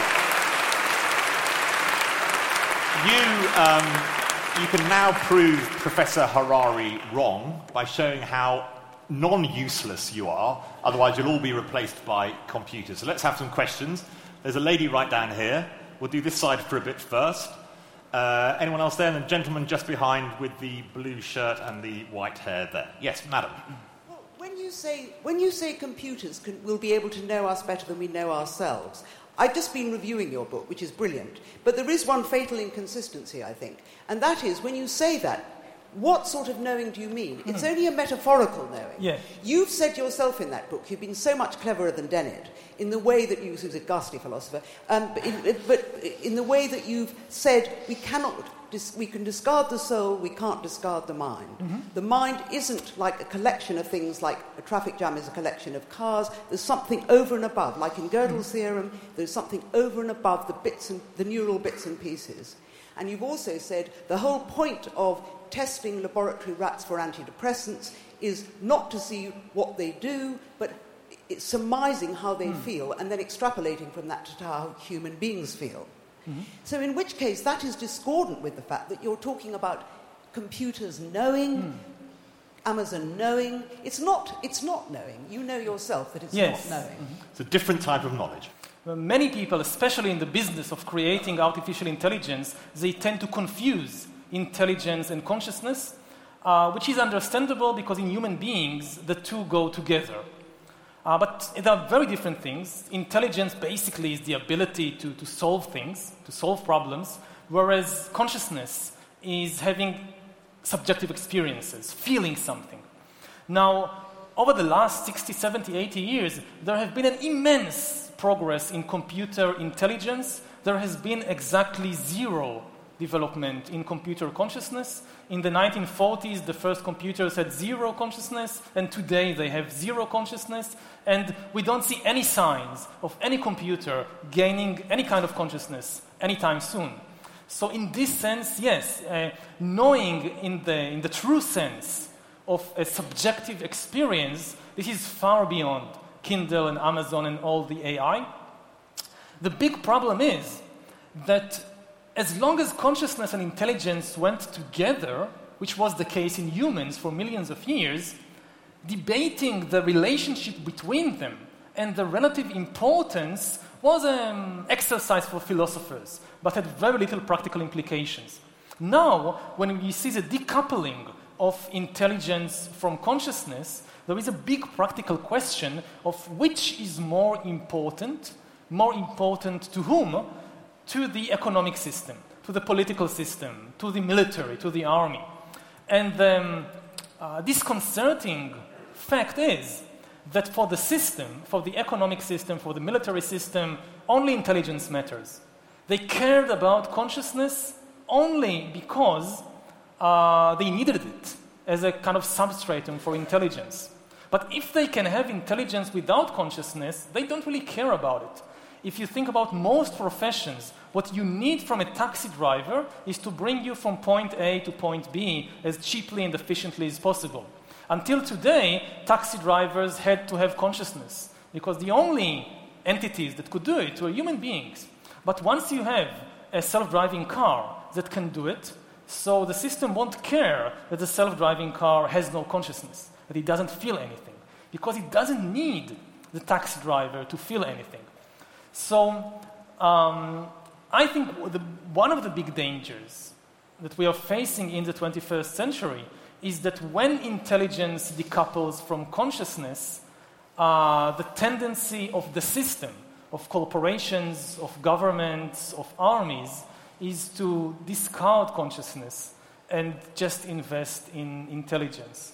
you, um, you can now prove Professor Harari wrong by showing how non-useless you are, otherwise you'll all be replaced by computers. So let's have some questions. There's a lady right down here. We'll do this side for a bit first. Uh, anyone else there? And the gentleman just behind with the blue shirt and the white hair there. Yes, madam. Well, when you say, when you say computers can, will be able to know us better than we know ourselves, I've just been reviewing your book, which is brilliant, but there is one fatal inconsistency, I think, and that is when you say that, what sort of knowing do you mean? Mm. It's only a metaphorical knowing. Yeah. You've said yourself in that book, you've been so much cleverer than Dennett, in the way that you, who's a ghastly philosopher, um, but, in, but in the way that you've said we cannot, dis- we can discard the soul, we can't discard the mind. Mm-hmm. The mind isn't like a collection of things, like a traffic jam is a collection of cars. There's something over and above, like in Gödel's mm-hmm. theorem, there's something over and above the bits and the neural bits and pieces. And you've also said the whole point of testing laboratory rats for antidepressants is not to see what they do, but it's surmising how they mm. feel and then extrapolating from that to how human beings feel. Mm-hmm. So in which case, that is discordant with the fact that you're talking about computers knowing, mm. Amazon knowing. It's not, it's not knowing. You know yourself that it's yes. not knowing. Mm-hmm. It's a different type of knowledge. Well, many people, especially in the business of creating artificial intelligence, they tend to confuse intelligence and consciousness, uh, which is understandable because in human beings, the two go together. Uh, but they are very different things. Intelligence basically is the ability to, to solve things, to solve problems, whereas consciousness is having subjective experiences, feeling something. Now, over the last sixty, seventy, eighty years, there have been an immense progress in computer intelligence. There has been exactly zero development in computer consciousness. In the nineteen forties, the first computers had zero consciousness, and today they have zero consciousness, and we don't see any signs of any computer gaining any kind of consciousness anytime soon. So in this sense, yes, uh, knowing in the, in the true sense of a subjective experience, this is far beyond Kindle and Amazon and all the A I. The big problem is that as long as consciousness and intelligence went together, which was the case in humans for millions of years, debating the relationship between them and the relative importance was an exercise for philosophers, but had very little practical implications. Now, when we see the decoupling of intelligence from consciousness, there is a big practical question of which is more important, more important to whom? To the economic system, to the political system, to the military, to the army. And the um, uh, disconcerting fact is that for the system, for the economic system, for the military system, only intelligence matters. They cared about consciousness only because uh, they needed it as a kind of substratum for intelligence. But if they can have intelligence without consciousness, they don't really care about it. If you think about most professions, what you need from a taxi driver is to bring you from point A to point B as cheaply and efficiently as possible. Until today, taxi drivers had to have consciousness because the only entities that could do it were human beings. But once you have a self-driving car that can do it, so the system won't care that the self-driving car has no consciousness, that it doesn't feel anything, because it doesn't need the taxi driver to feel anything. So um, I think the, one of the big dangers that we are facing in the twenty-first century is that when intelligence decouples from consciousness, uh, the tendency of the system, of corporations, of governments, of armies, is to discard consciousness and just invest in intelligence.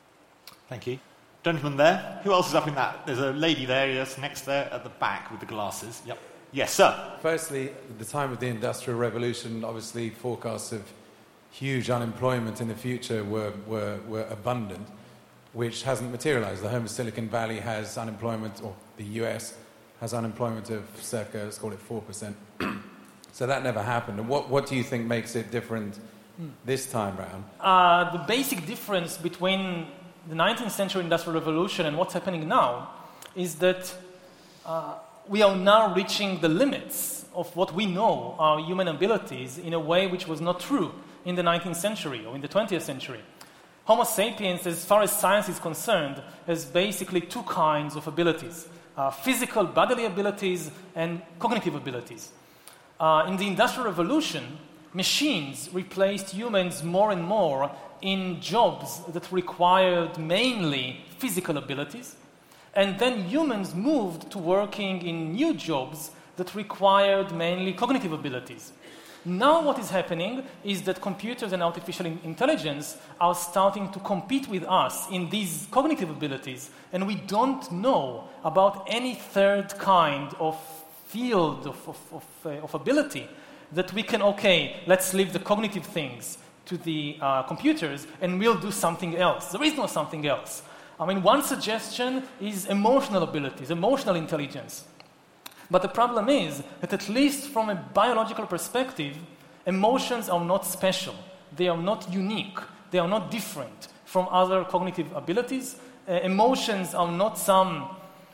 Thank you. Gentleman there. Who else is up in that? There's a lady there, yes, next there at the back with the glasses. Yep. Yes, sir. Firstly, at the time of the Industrial Revolution, obviously forecasts of huge unemployment in the future were, were, were abundant, which hasn't materialized. The home of Silicon Valley has unemployment, or the U S has unemployment of circa, let's call it four percent. So that never happened. And what, what do you think makes it different this time round? Uh, the basic difference between the nineteenth century Industrial Revolution and what's happening now is that uh, we are now reaching the limits of what we know are human abilities in a way which was not true in the nineteenth century or in the twentieth century. Homo sapiens, as far as science is concerned, has basically two kinds of abilities, uh, physical bodily abilities and cognitive abilities. Uh, in the Industrial Revolution, machines replaced humans more and more in jobs that required mainly physical abilities, and then humans moved to working in new jobs that required mainly cognitive abilities. Now what is happening is that computers and artificial intelligence are starting to compete with us in these cognitive abilities, and we don't know about any third kind of field of, of, of, uh, of ability that we can, okay, let's leave the cognitive things to the uh, computers and we'll do something else. There is no something else. I mean, one suggestion is emotional abilities, emotional intelligence. But the problem is that at least from a biological perspective, emotions are not special. They are not unique. They are not different from other cognitive abilities. Uh, emotions are not some,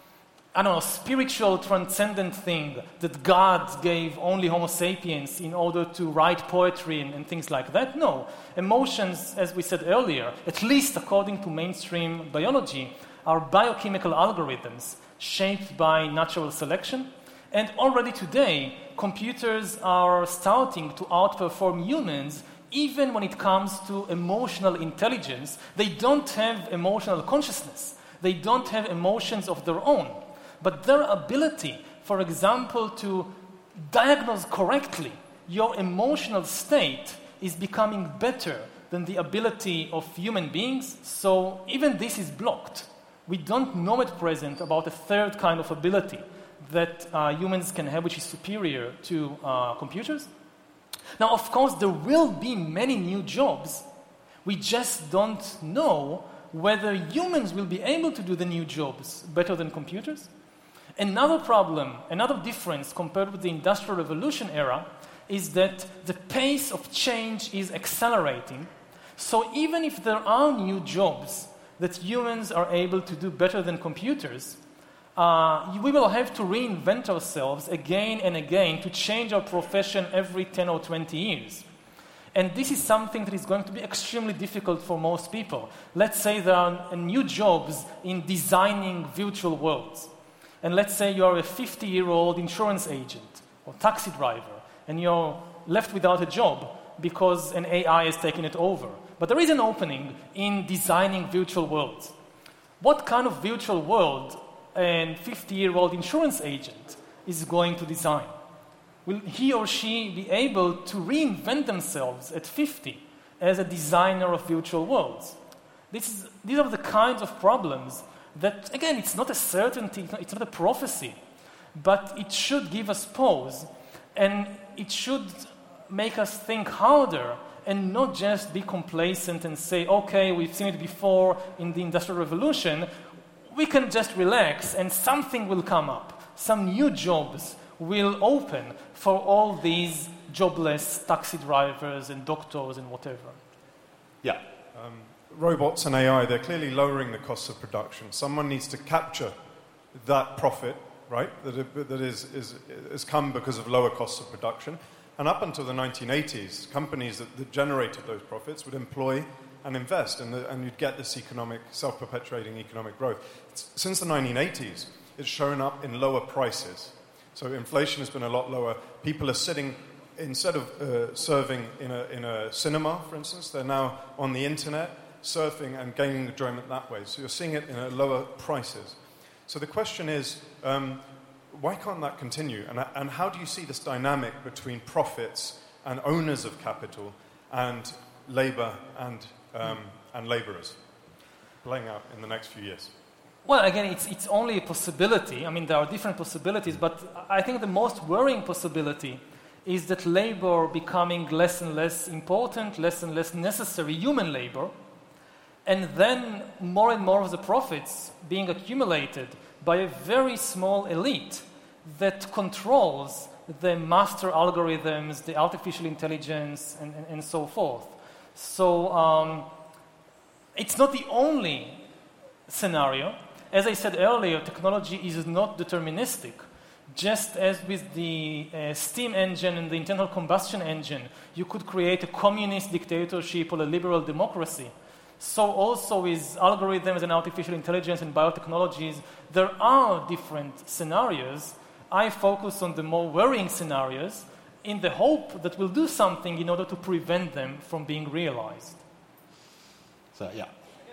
I don't know, spiritual transcendent thing that God gave only Homo sapiens in order to write poetry and, and things like that. No. Emotions, as we said earlier, at least according to mainstream biology, are biochemical algorithms shaped by natural selection. And already today, computers are starting to outperform humans even when it comes to emotional intelligence. They don't have emotional consciousness. They don't have emotions of their own. But their ability, for example, to diagnose correctly your emotional state is becoming better than the ability of human beings. So even this is blocked. We don't know at present about a third kind of ability that uh, humans can have, which is superior to uh, computers. Now, of course, there will be many new jobs. We just don't know whether humans will be able to do the new jobs better than computers. Another problem, another difference compared with the Industrial Revolution era is that the pace of change is accelerating. So even if there are new jobs that humans are able to do better than computers, uh, we will have to reinvent ourselves again and again to change our profession every ten or twenty years. And this is something that is going to be extremely difficult for most people. Let's say there are new jobs in designing virtual worlds. And let's say you are a fifty-year-old insurance agent or taxi driver, and you're left without a job because an A I has taken it over. But there is an opening in designing virtual worlds. What kind of virtual world a fifty-year-old insurance agent is going to design? Will he or she be able to reinvent themselves at fifty as a designer of virtual worlds? This is, these are the kinds of problems that, again, it's not a certainty, it's not a prophecy, but it should give us pause, and it should make us think harder and not just be complacent and say, okay, we've seen it before in the Industrial Revolution, we can just relax and something will come up. Some new jobs will open for all these jobless taxi drivers and doctors and whatever. Yeah. Um, robots and A I, they're clearly lowering the costs of production. Someone needs to capture that profit right? That, it, that is, is, has come because of lower costs of production. And up until the nineteen eighties, companies that, that generated those profits would employ and invest, and, the, and you'd get this economic, self-perpetuating economic growth. It's, since the nineteen eighties, it's shown up in lower prices. So inflation has been a lot lower. People are sitting, instead of uh, serving in a, in a cinema, for instance, they're now on the internet, surfing and gaining enjoyment that way. So you're seeing it in a lower prices. So the question is, um, why can't that continue? And, and how do you see this dynamic between profits and owners of capital and labour and, um, and labourers playing out in the next few years? Well, again, it's, it's only a possibility. I mean, there are different possibilities, but I think the most worrying possibility is that labor becoming less and less important, less and less necessary, human labor, and then more and more of the profits being accumulated by a very small elite that controls the master algorithms, the artificial intelligence, and, and, and so forth. So um, it's not the only scenario. As I said earlier, technology is not deterministic. Just as with the uh, steam engine and the internal combustion engine, you could create a communist dictatorship or a liberal democracy. So also with algorithms and artificial intelligence and biotechnologies, there are different scenarios. I focus on the more worrying scenarios in the hope that we'll do something in order to prevent them from being realized. So, yeah.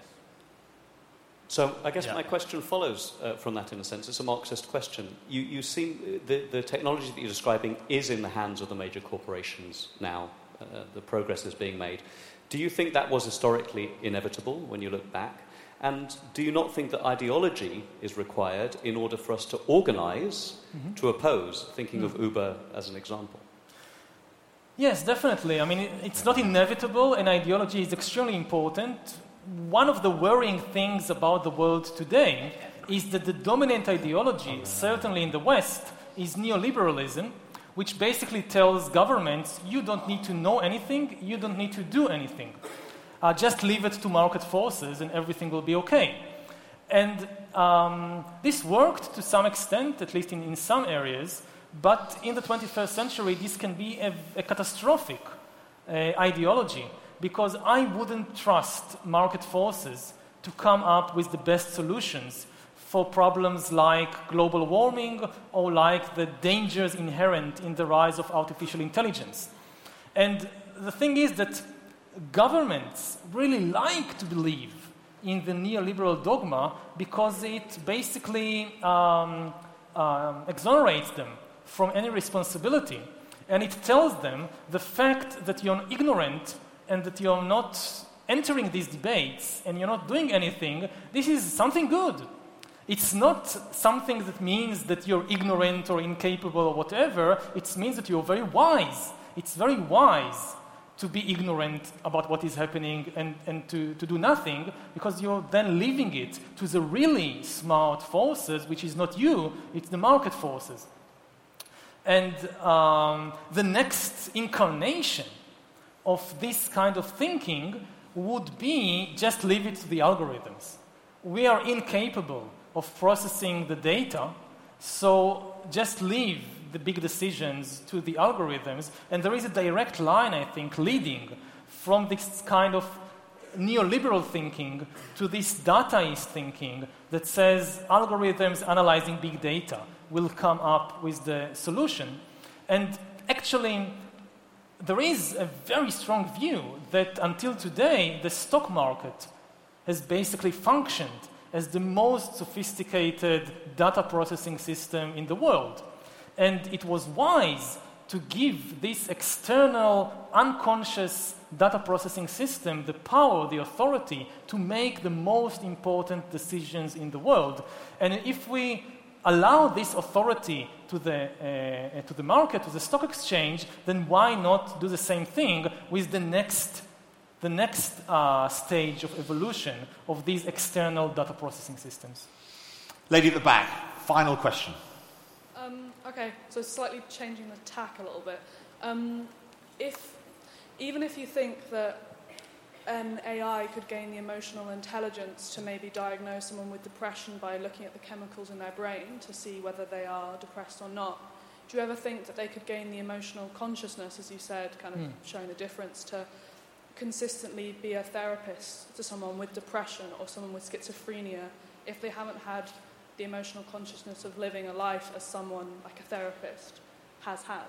So I guess yeah. my question follows uh, from that in a sense. It's a Marxist question. You, you seem, the, the technology that you're describing is in the hands of the major corporations now. Uh, the progress is being made. Do you think that was historically inevitable when you look back? And do you not think that ideology is required in order for us to organize mm-hmm. to oppose, thinking mm-hmm. of Uber as an example? Yes, definitely. I mean, it's not inevitable, and ideology is extremely important. One of the worrying things about the world today is that the dominant ideology, certainly in the West, is neoliberalism, which basically tells governments, you don't need to know anything, you don't need to do anything. Uh, just leave it to market forces and everything will be okay. And um, this worked to some extent, at least in, in some areas, but in the twenty-first century, this can be a, a catastrophic uh, ideology, because I wouldn't trust market forces to come up with the best solutions for problems like global warming or like the dangers inherent in the rise of artificial intelligence. And the thing is that governments really like to believe in the neoliberal dogma because it basically um, um, exonerates them from any responsibility. And it tells them the fact that you're ignorant and that you're not entering these debates and you're not doing anything, this is something good. It's not something that means that you're ignorant or incapable or whatever. It means that you're very wise. It's very wise to be ignorant about what is happening and, and to, to do nothing, because you're then leaving it to the really smart forces, which is not you, it's the market forces. And um, the next incarnation of this kind of thinking would be just leave it to the algorithms. We are incapable of processing the data, so just leave the big decisions to the algorithms. And there is a direct line, I think, leading from this kind of neoliberal thinking to this dataist thinking that says algorithms analyzing big data will come up with the solution. And actually, there is a very strong view that until today, the stock market has basically functioned as the most sophisticated data processing system in the world. And it was wise to give this external, unconscious data processing system the power, the authority to make the most important decisions in the world. And if we allow this authority to the, uh, to the market, to the stock exchange, then why not do the same thing with the next, the next uh, stage of evolution of these external data processing systems? Lady at the back, final question. Um, okay, so slightly changing the tack a little bit. Um, if, even if you think that an A I could gain the emotional intelligence to maybe diagnose someone with depression by looking at the chemicals in their brain to see whether they are depressed or not. Do you ever think that they could gain the emotional consciousness, as you said, kind of mm. showing the difference, to consistently be a therapist to someone with depression or someone with schizophrenia if they haven't had the emotional consciousness of living a life as someone like a therapist has had?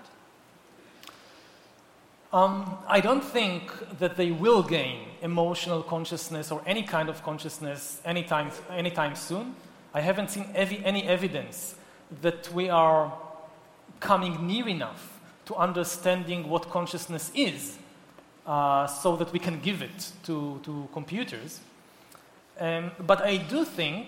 Um, I don't think that they will gain emotional consciousness or any kind of consciousness anytime, anytime soon. I haven't seen ev- any evidence that we are coming near enough to understanding what consciousness is, uh, so that we can give it to, to computers. Um, but I do think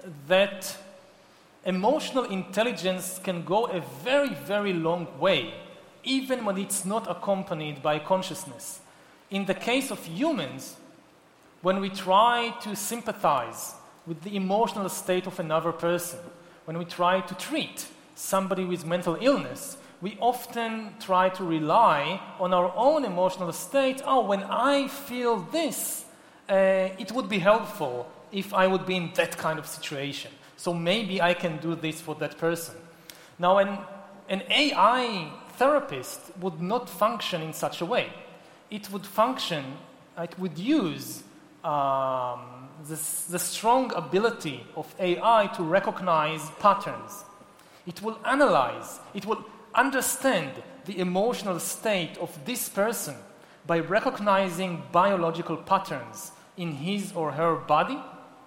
that emotional intelligence can go a very, very long way, even when it's not accompanied by consciousness. In the case of humans, when we try to sympathize with the emotional state of another person, when we try to treat somebody with mental illness, we often try to rely on our own emotional state. Oh, when I feel this, uh, it would be helpful if I would be in that kind of situation. So maybe I can do this for that person. Now, an, an A I therapist would not function in such a way. It would function, it would use um, this, the strong ability of A I to recognize patterns. It will analyze, it will understand the emotional state of this person by recognizing biological patterns in his or her body.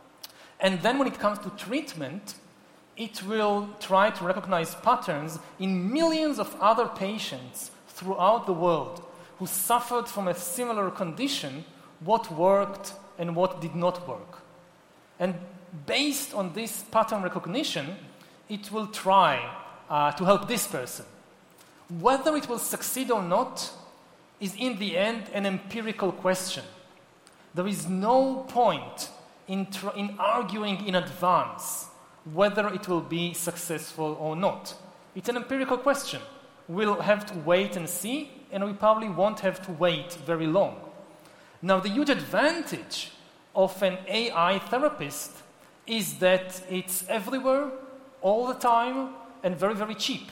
And then when it comes to treatment, it will try to recognize patterns in millions of other patients throughout the world who suffered from a similar condition, what worked and what did not work. And based on this pattern recognition, it will try uh, to help this person. Whether it will succeed or not is in the end an empirical question. There is no point in, tr- in arguing in advance whether it will be successful or not. It's an empirical question. We'll have to wait and see, and we probably won't have to wait very long. Now, the huge advantage of an A I therapist is that it's everywhere, all the time, and very, very cheap.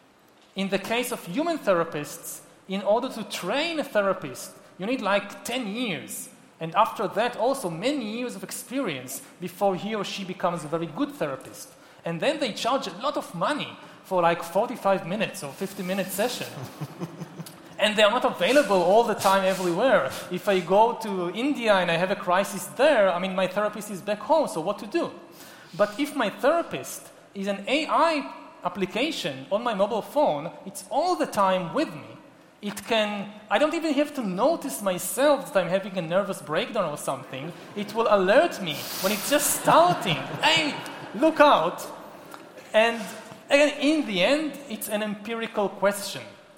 In the case of human therapists, in order to train a therapist, you need like ten years. And after that, also many years of experience before he or she becomes a very good therapist. And then they charge a lot of money for like forty-five minutes or fifty minute session. And they are not available all the time everywhere. If I go to India and I have a crisis there, I mean, my therapist is back home, so what to do? But if my therapist is an A I application on my mobile phone, it's all the time with me. It can, I don't even have to notice myself that I'm having a nervous breakdown or something. It will alert me when it's just starting. Hey, look out. And again, in the end, it's an empirical question.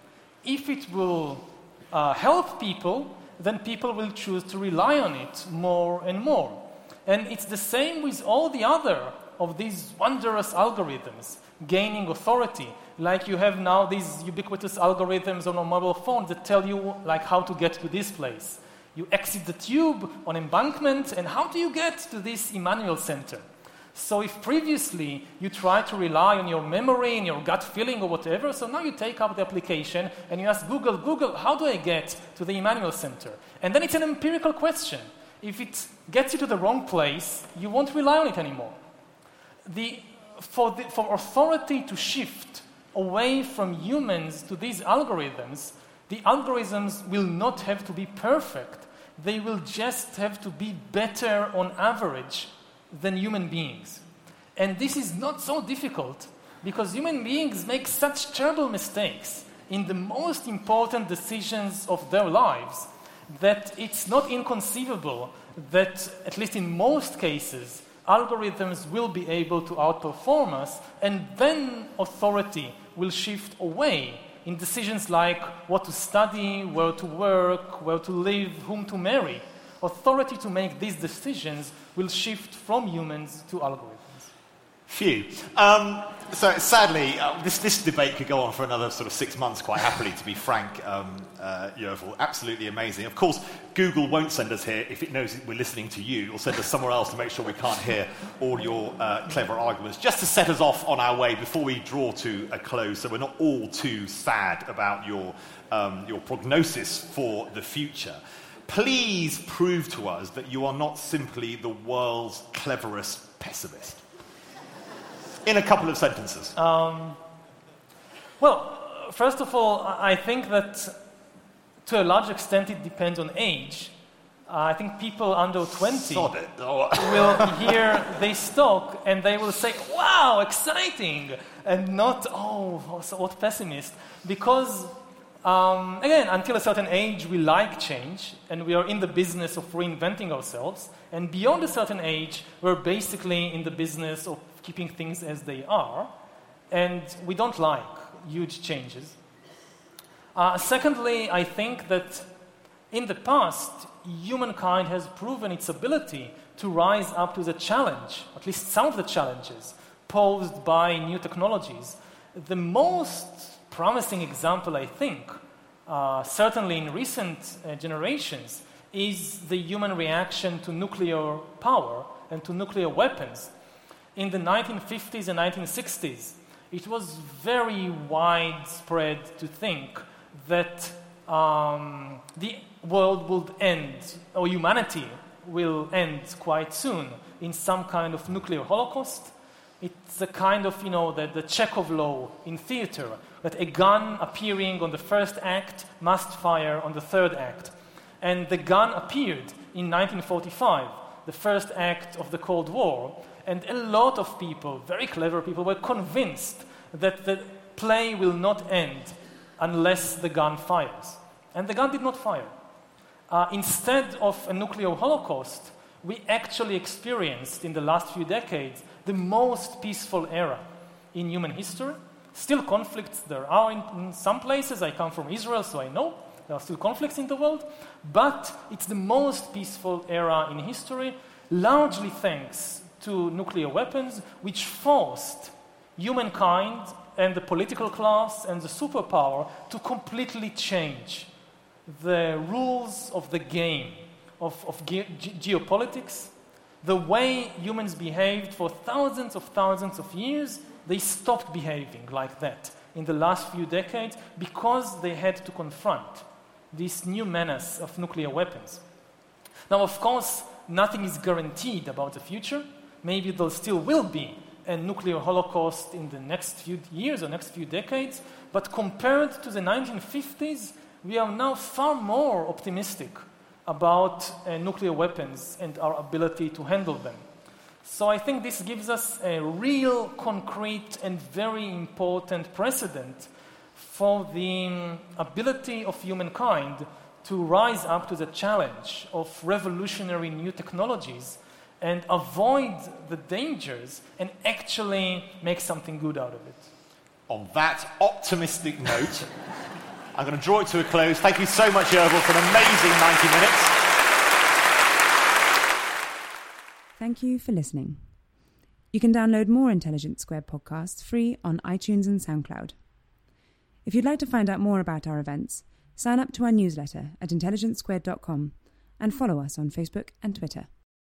If it will uh, help people, then people will choose to rely on it more and more. And it's the same with all the other of these wondrous algorithms gaining authority. Like you have now these ubiquitous algorithms on a mobile phone that tell you like how to get to this place. You exit the tube on embankment, and how do you get to this Emmanuel Center? So if previously you tried to rely on your memory and your gut feeling or whatever, so now you take up the application and you ask Google, Google, how do I get to the Emmanuel Center? And then it's an empirical question. If it gets you to the wrong place, you won't rely on it anymore. The, for, the, for authority to shift away from humans to these algorithms, the algorithms will not have to be perfect. They will just have to be better on average than human beings. And this is not so difficult because human beings make such terrible mistakes in the most important decisions of their lives that it's not inconceivable that, at least in most cases, algorithms will be able to outperform us, and then authority will shift away in decisions like what to study, where to work, where to live, whom to marry. Authority to make these decisions will shift from humans to algorithms. Phew. Um, so sadly, uh, this, this debate could go on for another sort of six months, quite happily, to be frank, um, uh, Yerval. Absolutely amazing. Of course, Google won't send us here if it knows we're listening to you. It'll send us somewhere else to make sure we can't hear all your uh, clever arguments, just to set us off on our way before we draw to a close, so we're not all too sad about your, um, your prognosis for the future. Please prove to us that you are not simply the world's cleverest pessimist. In a couple of sentences. Um, well, first of all, I think that to a large extent it depends on age. Uh, I think people under twenty Sod it. Oh. will hear this talk and they will say, wow, exciting, and not, oh, what pessimist. Because, um, again, until a certain age we like change and we are in the business of reinventing ourselves, and beyond a certain age we're basically in the business of keeping things as they are, and we don't like huge changes. Uh, secondly, I think that in the past, humankind has proven its ability to rise up to the challenge, at least some of the challenges, posed by new technologies. The most promising example, I think, uh, certainly in recent uh, generations, is the human reaction to nuclear power and to nuclear weapons. In the nineteen fifties and nineteen sixties, it was very widespread to think that um, the world would end, or humanity will end quite soon in some kind of nuclear holocaust. It's a kind of, you know, the, the Chekhov law in theater, that a gun appearing on the first act must fire on the third act. And the gun appeared in nineteen forty-five, the first act of the Cold War. And a lot of people, very clever people, were convinced that the play will not end unless the gun fires. And the gun did not fire. Uh, instead of a nuclear holocaust, we actually experienced in the last few decades the most peaceful era in human history. Still conflicts there are in, in some places. I come from Israel, so I know there are still conflicts in the world. But it's the most peaceful era in history, largely thanks to nuclear weapons, which forced humankind and the political class and the superpower to completely change the rules of the game of, of ge- ge- geopolitics. The way humans behaved for thousands of thousands of years, they stopped behaving like that in the last few decades because they had to confront this new menace of nuclear weapons. Now, of course, nothing is guaranteed about the future. Maybe there still will be a nuclear holocaust in the next few years or next few decades, but compared to the nineteen fifties, we are now far more optimistic about uh, nuclear weapons and our ability to handle them. So I think this gives us a real, concrete, and very important precedent for the um, ability of humankind to rise up to the challenge of revolutionary new technologies and avoid the dangers and actually make something good out of it. On that optimistic note, I'm going to draw it to a close. Thank you so much, Yerval, for an amazing ninety minutes. Thank you for listening. You can download more Intelligence Squared podcasts free on iTunes and SoundCloud. If you'd like to find out more about our events, sign up to our newsletter at intelligence squared dot com and follow us on Facebook and Twitter.